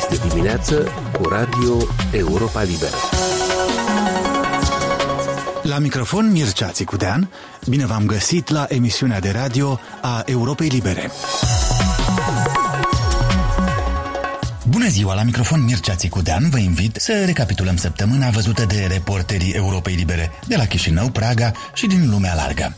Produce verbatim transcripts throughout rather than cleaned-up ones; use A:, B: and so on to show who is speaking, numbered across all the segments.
A: Este dimineață cu Radio Europa Liberă.
B: La microfon Mircea Țicudean, bine v-am găsit la emisiunea de radio a Europei Libere. Bună ziua, la microfon Mircea Țicudean, vă invit să recapitulăm săptămâna văzută de reporterii Europei Libere de la Chișinău, Praga și din lumea largă.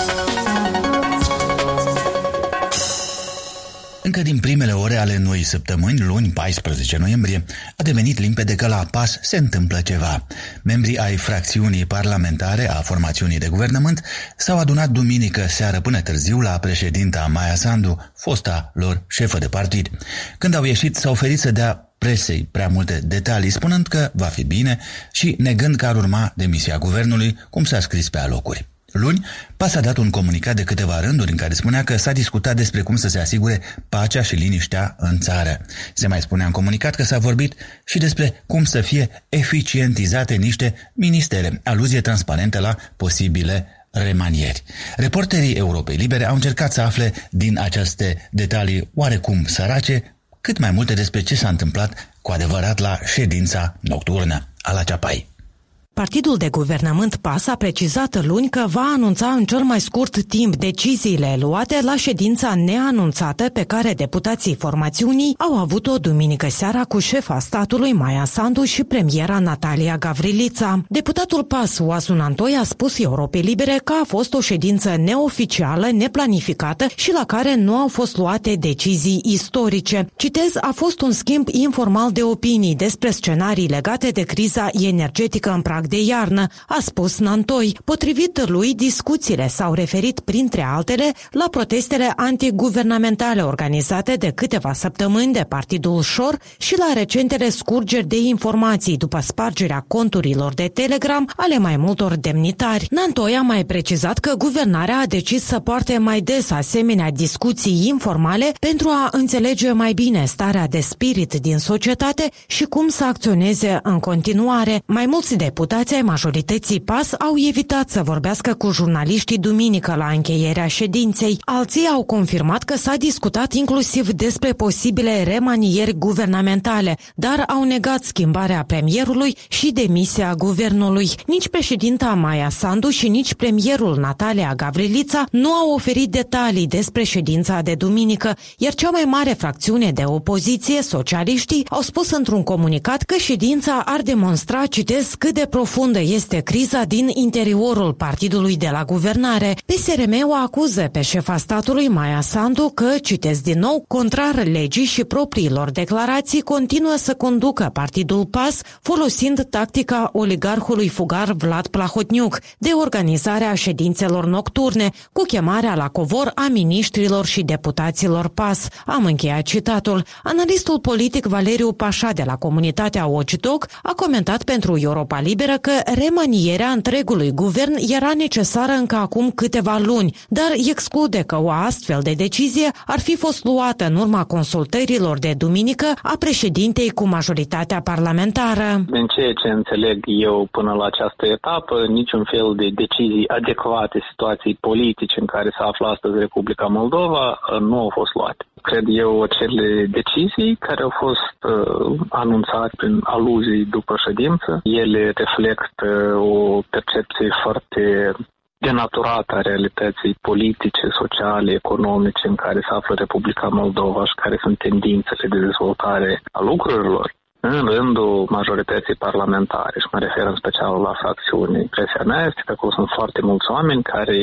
B: Încă din primele ore ale noii săptămâni, luni paisprezece noiembrie, a devenit limpede că la P A S se întâmplă ceva. Membrii ai fracțiunii parlamentare a formațiunii de guvernământ s-au adunat duminică seară până târziu la președinta Maia Sandu, fosta lor șefă de partid. Când au ieșit, s-au oferit să dea presei prea multe detalii, spunând că va fi bine și negând că ar urma demisia guvernului, cum s-a scris pe alocuri. Luni, P A S a dat un comunicat de câteva rânduri în care spunea că s-a discutat despre cum să se asigure pacea și liniștea în țară. Se mai spunea în comunicat că s-a vorbit și despre cum să fie eficientizate niște ministere, aluzie transparentă la posibile remanieri. Reporterii Europei Libere au încercat să afle din aceste detalii oarecum sărace cât mai multe despre ce s-a întâmplat cu adevărat la ședința nocturnă a la Ceapai.
C: Partidul de guvernământ P A S a precizat luni că va anunța în cel mai scurt timp deciziile luate la ședința neanunțată pe care deputații formațiunii au avut-o duminică seara cu șefa statului Maia Sandu și premiera Natalia Gavrilița. Deputatul P A S Oasu Nantoi a spus Europei Libere că a fost o ședință neoficială, neplanificată și la care nu au fost luate decizii istorice. Citez, a fost un schimb informal de opinii despre scenarii legate de criza energetică în prag de iarnă, a spus Nantoi. Potrivit lui, discuțiile s-au referit, printre altele, la protestele antiguvernamentale organizate de câteva săptămâni de Partidul Șor și la recentele scurgeri de informații după spargerea conturilor de Telegram ale mai multor demnitari. Nantoi a mai precizat că guvernarea a decis să poarte mai des asemenea discuții informale pentru a înțelege mai bine starea de spirit din societate și cum să acționeze în continuare. Mai mulți deputați ai majorității P A S au evitat să vorbească cu jurnaliștii duminică la încheierea ședinței. Alții au confirmat că s-a discutat inclusiv despre posibile remanieri guvernamentale, dar au negat schimbarea premierului și demisia guvernului. Nici președinta Maia Sandu și nici premierul Natalia Gavrilița nu au oferit detalii despre ședința de duminică, iar cea mai mare fracțiune de opoziție, socialiștii, au spus într-un comunicat că ședința ar demonstra, citez, cât de profundă este criza din interiorul partidului de la guvernare. P S R M o acuză pe șefa statului Maia Sandu că, citesc din nou, contrar legii și propriilor declarații, continuă să conducă partidul P A S folosind tactica oligarhului fugar Vlad Plahotniuc de organizarea ședințelor nocturne cu chemarea la covor a miniștrilor și deputaților P A S. Am încheiat citatul. Analistul politic Valeriu Pașa de la comunitatea Watchdog a comentat pentru Europa Liberă că remanierea întregului guvern era necesară încă acum câteva luni, dar exclude că o astfel de decizie ar fi fost luată în urma consultărilor de duminică a președintei cu majoritatea parlamentară.
D: Din ceea ce înțeleg eu până la această etapă, niciun fel de decizii adecvate situației politice în care se află astăzi Republica Moldova nu au fost luate. Cred eu, acele decizii care au fost uh, anunțate prin aluzii după ședință, ele reflectă o percepție foarte denaturată a realității politice, sociale, economice în care se află Republica Moldova și care sunt tendințele de dezvoltare a lucrurilor în rândul majorității parlamentare, și mă refer în special la fracțiuni. Impresia mea este că acolo sunt foarte mulți oameni care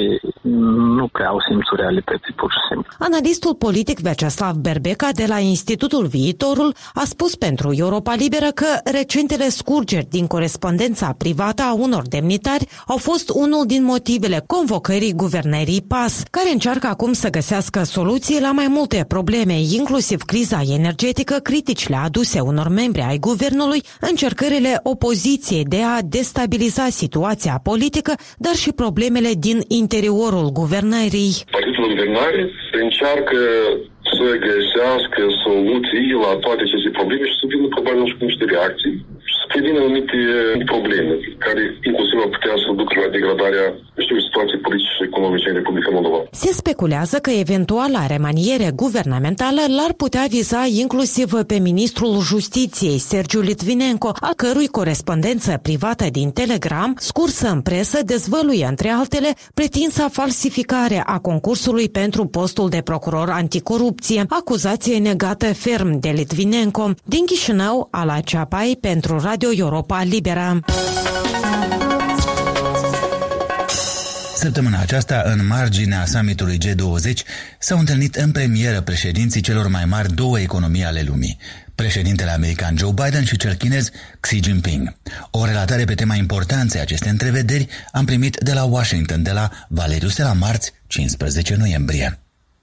D: nu prea au simțul realității, pur și simplu.
C: Analistul politic Vyacheslav Berbeca de la Institutul Viitorul a spus pentru Europa Liberă că recentele scurgeri din corespondența privată a unor demnitari au fost unul din motivele convocării guvernării P A S, care încearcă acum să găsească soluții la mai multe probleme, inclusiv criza energetică, criticile aduse unor membri ai guvernului, încercările opoziției de a destabiliza situația politică, dar și problemele din interiorul guvernării.
E: Partidul guvernare încearcă să găsească soluții la toate aceste probleme și să vină probabil și cu niște reacții, să prevină anumite probleme care inclusiv ar putea să ducă la degradarea, știu, situației politice și economice în Republica Moldova.
C: Se speculează că eventuala remaniere guvernamentală l-ar putea viza inclusiv pe ministrul Justiției, Sergiu Litvinenko, a cărui corespondență privată din Telegram, scursă în presă, dezvăluie, între altele, pretinsa falsificare a concursului pentru postul de procuror anticorupție, acuzație negată ferm de Litvinenko. Din Chișinău, Ala Ceapai pentru Radio Europa Liberă.
B: Săptămâna aceasta, în marginea summitului G douăzeci, s-au întâlnit în premieră președinții celor mai mari două economii ale lumii, președintele american Joe Biden și cel chinez Xi Jinping. O relatare pe tema importanței acestei întrevederi am primit de la Washington, de la Valeriu Sela, marți, cincisprezece noiembrie.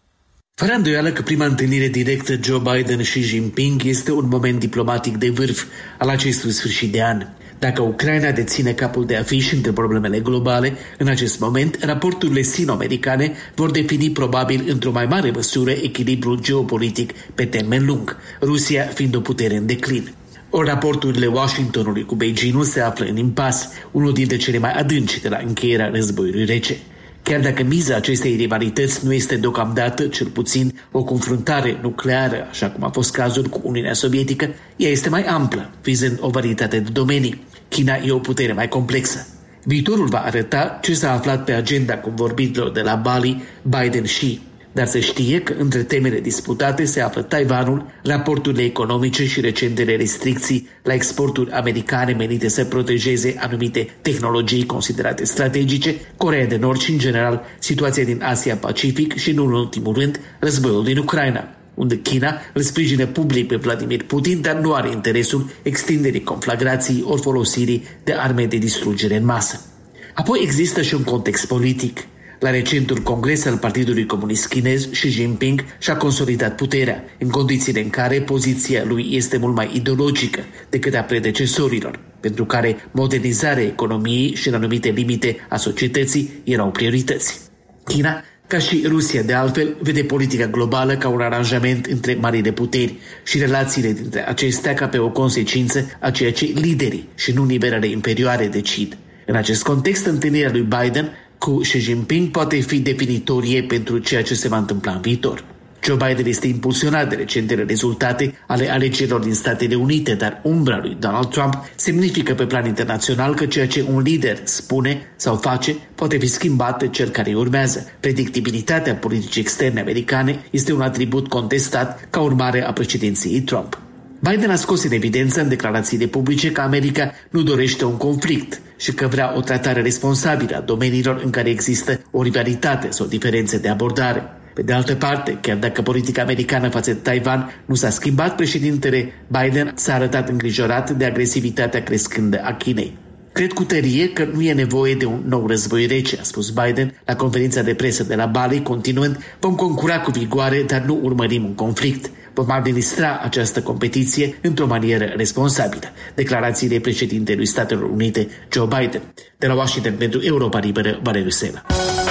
F: Fără îndoială că prima întâlnire directă Joe Biden și Xi Jinping este un moment diplomatic de vârf al acestui sfârșit de an. Dacă Ucraina deține capul de afiș între problemele globale, în acest moment, raporturile sino-americane vor defini probabil într-o mai mare măsură echilibrul geopolitic pe termen lung, Rusia fiind o putere în declin. Ori raporturile Washingtonului cu Beijingul se află în impas, unul dintre cele mai adânci de la încheierea războiului rece. Chiar dacă miza acestei rivalități nu este deocamdată, cel puțin, o confruntare nucleară, așa cum a fost cazul cu Uniunea Sovietică, ea este mai amplă, vizând o varietate de domenii. China e o putere mai complexă. Viitorul va arăta ce s-a aflat pe agenda convorbirilor de la Bali, Biden-Xi. Dar se știe că între temele disputate se află Taiwanul, raporturile economice și recentele restricții la exporturi americane menite să protejeze anumite tehnologii considerate strategice, Coreea de Nord și, în general, situația din Asia-Pacific și, nu în ultimul rând, războiul din Ucraina, unde China îl sprijină public pe Vladimir Putin, dar nu are interesul extinderii conflagrației ori folosirii de arme de distrugere în masă. Apoi există și un context politic. La recentul congres al Partidului Comunist Chinez, Xi Jinping și-a consolidat puterea, în condițiile în care poziția lui este mult mai ideologică decât a predecesorilor, pentru care modernizarea economiei și în anumite limite a societății erau priorități. China, ca și Rusia de altfel, vede politica globală ca un aranjament între marile puteri și relațiile dintre acestea ca pe o consecință a ceea ce liderii și nu nivelele imperioare decid. În acest context, întâlnirea lui Biden cu Xi Jinping poate fi definitorie pentru ceea ce se va întâmpla în viitor. Joe Biden este impulsionat de recentele rezultate ale alegerilor din Statele Unite, dar umbra lui Donald Trump semnifică pe plan internațional că ceea ce un lider spune sau face poate fi schimbat de cel care îi urmează. Predictibilitatea politicii externe americane este un atribut contestat ca urmare a președinției Trump. Biden a scos în evidență în declarațiile publice că America nu dorește un conflict și că vrea o tratare responsabilă a domeniilor în care există o rivalitate sau diferențe de abordare. Pe de altă parte, chiar dacă politica americană față de Taiwan nu s-a schimbat, președintele Biden s-a arătat îngrijorat de agresivitatea crescândă a Chinei. Cred cu tărie că nu e nevoie de un nou război rece, a spus Biden la conferința de presă de la Bali, continuând: vom concura cu vigoare, dar nu urmărim un conflict. Vom administra această competiție într-o manieră responsabilă. Declarațiile președintelui Statelor Unite, Joe Biden. De la Washington pentru Europa Liberă, Valeriu Sela.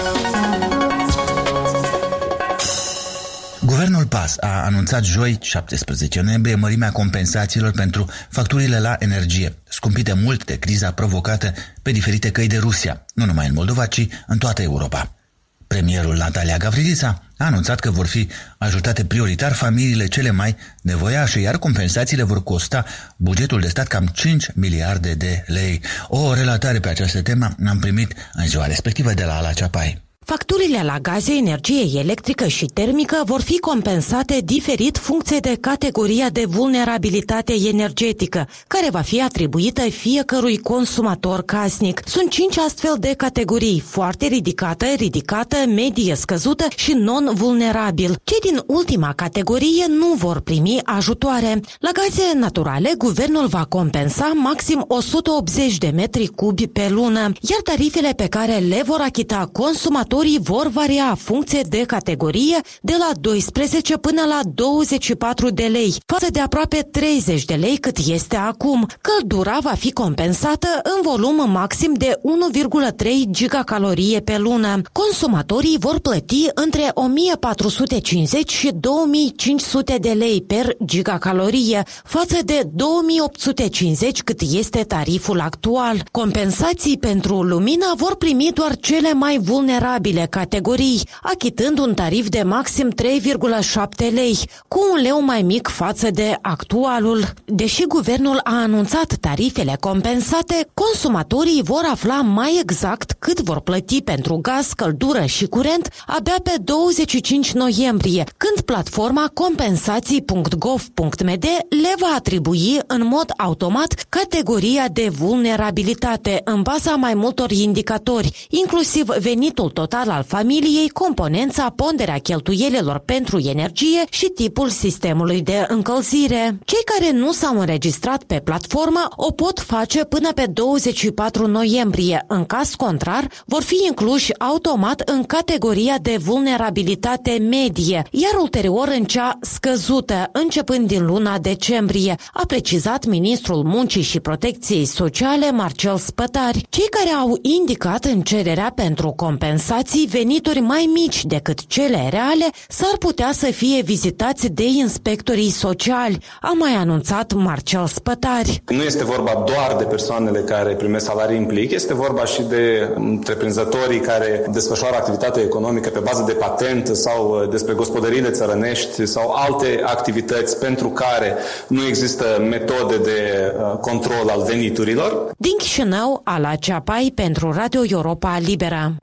B: Guvernul P A S a anunțat joi, șaptesprezece noiembrie, mărimea compensațiilor pentru facturile la energie, scumpite mult de criza provocată pe diferite căi de Rusia, nu numai în Moldova, ci în toată Europa. Premierul Natalia Gavrilița a anunțat că vor fi ajutate prioritar familiile cele mai nevoiașe, iar compensațiile vor costa bugetul de stat cam cinci miliarde de lei. O relatare pe această temă am primit în ziua respectivă de la Ala Ceapai.
C: Facturile la gaze, energie electrică și termică vor fi compensate diferit funcție de categoria de vulnerabilitate energetică, care va fi atribuită fiecărui consumator casnic. Sunt cinci astfel de categorii: foarte ridicată, ridicată, medie scăzută și non-vulnerabil. Cei din ultima categorie nu vor primi ajutoare. La gaze naturale, guvernul va compensa maxim o sută optzeci de metri cubi pe lună, iar tarifele pe care le vor achita consumatorii consumatorii vor varia în funcție de categorie de la doisprezece până la douăzeci și patru de lei, față de aproape treizeci de lei cât este acum. Căldura va fi compensată în volum maxim de unu virgulă trei gigacalorie pe lună. Consumatorii vor plăti între o mie patru sute cincizeci și două mii cinci sute de lei per gigacalorie, față de două mii opt sute cincizeci cât este tariful actual. Compensații pentru lumină vor primi doar cele mai vulnerabile categorii, achitând un tarif de maxim trei virgulă șapte lei, cu un leu mai mic față de actualul. Deși guvernul a anunțat tarifele compensate, consumatorii vor afla mai exact cât vor plăti pentru gaz, căldură și curent abia pe douăzeci și cinci noiembrie, când platforma compensații punct gov punct m d le va atribui în mod automat categoria de vulnerabilitate în baza mai multor indicatori, inclusiv venitul total al familiei, componența, ponderea cheltuielilor pentru energie și tipul sistemului de încălzire. Cei care nu s-au înregistrat pe platformă o pot face până pe douăzeci și patru noiembrie. În caz contrar, vor fi incluși automat în categoria de vulnerabilitate medie, iar ulterior în cea scăzută, începând din luna decembrie, a precizat ministrul Muncii și Protecției Sociale Marcel Spătari. Cei care au indicat în cererea pentru compensații venituri mai mici decât cele reale s-ar putea să fie vizitați de inspectorii sociali, a mai anunțat Marcel Spătari.
G: Nu este vorba doar de persoanele care primesc salarii în plic, este vorba și de întreprinzătorii care desfășoară activitate economică pe bază de patent sau despre gospodăriile țărănești sau alte activități pentru care nu există metode de control al veniturilor.
C: Din Chișinău, Ala Ceapai pentru Radio Europa Liberă.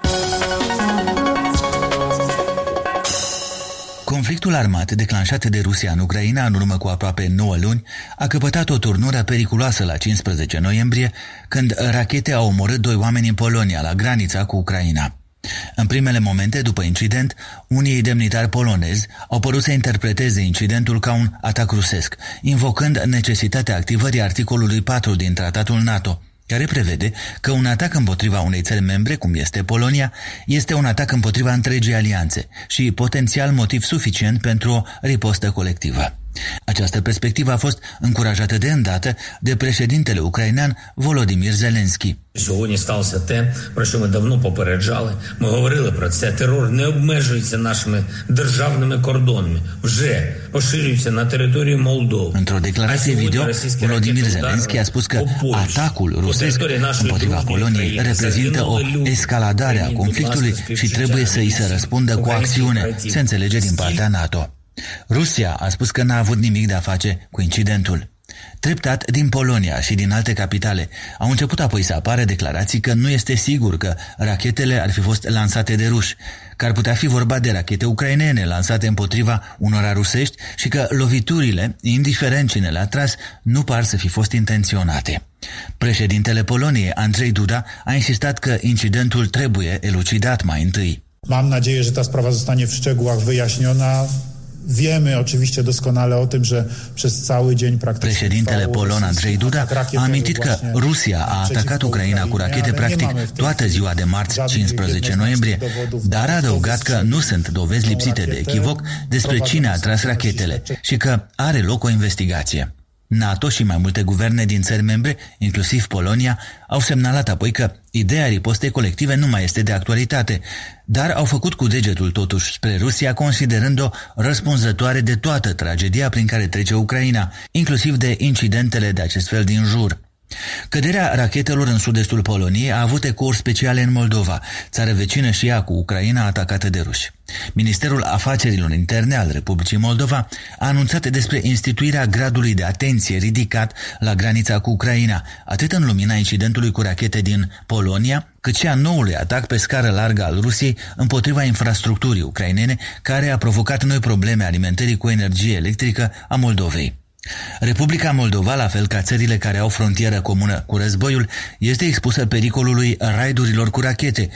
B: Conflictul armat declanșat de Rusia în Ucraina în urmă cu aproape nouă luni a căpătat o turnură periculoasă la cincisprezece noiembrie, când rachete au omorât doi oameni în Polonia, la granița cu Ucraina. În primele momente după incident, unii demnitari polonezi au părut să interpreteze incidentul ca un atac rusesc, invocând necesitatea activării articolului patru din Tratatul NATO, care prevede că un atac împotriva unei țări membre, cum este Polonia, este un atac împotriva întregii alianțe și potențial motiv suficient pentru o ripostă colectivă. Această perspectivă a fost încurajată de îndată de președintele ucrainean Volodymyr Zelensky.
H: Сьогодні сталося те, про що ми давно попереджали. Ми говорили про це. Терор не обмежується нашими державними кордонами. Вже поширюється на територію Молдови.
B: Într-o declarație video, Volodymyr Zelensky a spus că atacul rusesc împotriva Poloniei reprezintă o escaladare a conflictului și trebuie să îi se răspundă cu acțiune, se înțelege din partea NATO. Rusia a spus că n-a avut nimic de a face cu incidentul. Treptat, din Polonia și din alte capitale au început apoi să apară declarații că nu este sigur că rachetele ar fi fost lansate de ruși, că ar putea fi vorba de rachete ucrainene lansate împotriva unora rusești și că loviturile, indiferent cine le-a tras, nu par să fi fost intenționate. Președintele Poloniei, Andrzej Duda, a insistat că incidentul trebuie elucidat mai întâi.
I: Mam nadzieję, że ta sprawa zostanie w szczegółach wyjaśniona. Wiemy oczywiście doskonale o tym, że przez cały dzień praktycznie.
B: Președintele polon Andrzej Duda a amintit că Rusia a atacat Ucraina cu rachete practic toată ziua de marți, cincisprezece noiembrie, dar a adăugat că nu sunt dovezi lipsite de echivoc despre cine a tras rachetele și că are loc o investigație. NATO și mai multe guverne din țări membre, inclusiv Polonia, au semnalat apoi că ideea ripostei colective nu mai este de actualitate, dar au făcut cu degetul totuși spre Rusia, considerând-o răspunzătoare de toată tragedia prin care trece Ucraina, inclusiv de incidentele de acest fel din jur. Căderea rachetelor în sud-estul Poloniei a avut ecouri speciale în Moldova, țară vecină și ea cu Ucraina atacată de ruși. Ministerul Afacerilor Interne al Republicii Moldova a anunțat despre instituirea gradului de atenție ridicat la granița cu Ucraina, atât în lumina incidentului cu rachete din Polonia, cât și a noului atac pe scară largă al Rusiei împotriva infrastructurii ucrainene, care a provocat noi probleme alimentării cu energie electrică a Moldovei. Republica Moldova, la fel ca țările care au frontieră comună cu războiul, este expusă pericolului raidurilor cu rachete,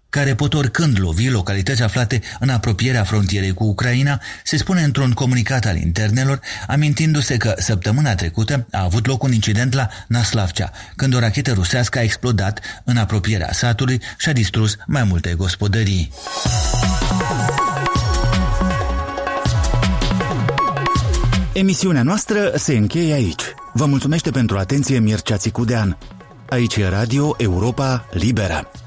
B: care pot oricând lovi localități aflate în apropierea frontierei cu Ucraina, se spune într-un comunicat al internelor, amintindu-se că săptămâna trecută a avut loc un incident la Naslavcea, când o rachetă rusească a explodat în apropierea satului și a distrus mai multe gospodării. Emisiunea noastră se încheie aici. Vă mulțumește pentru atenție Mircea Țicudean. Aici e Radio Europa Liberă.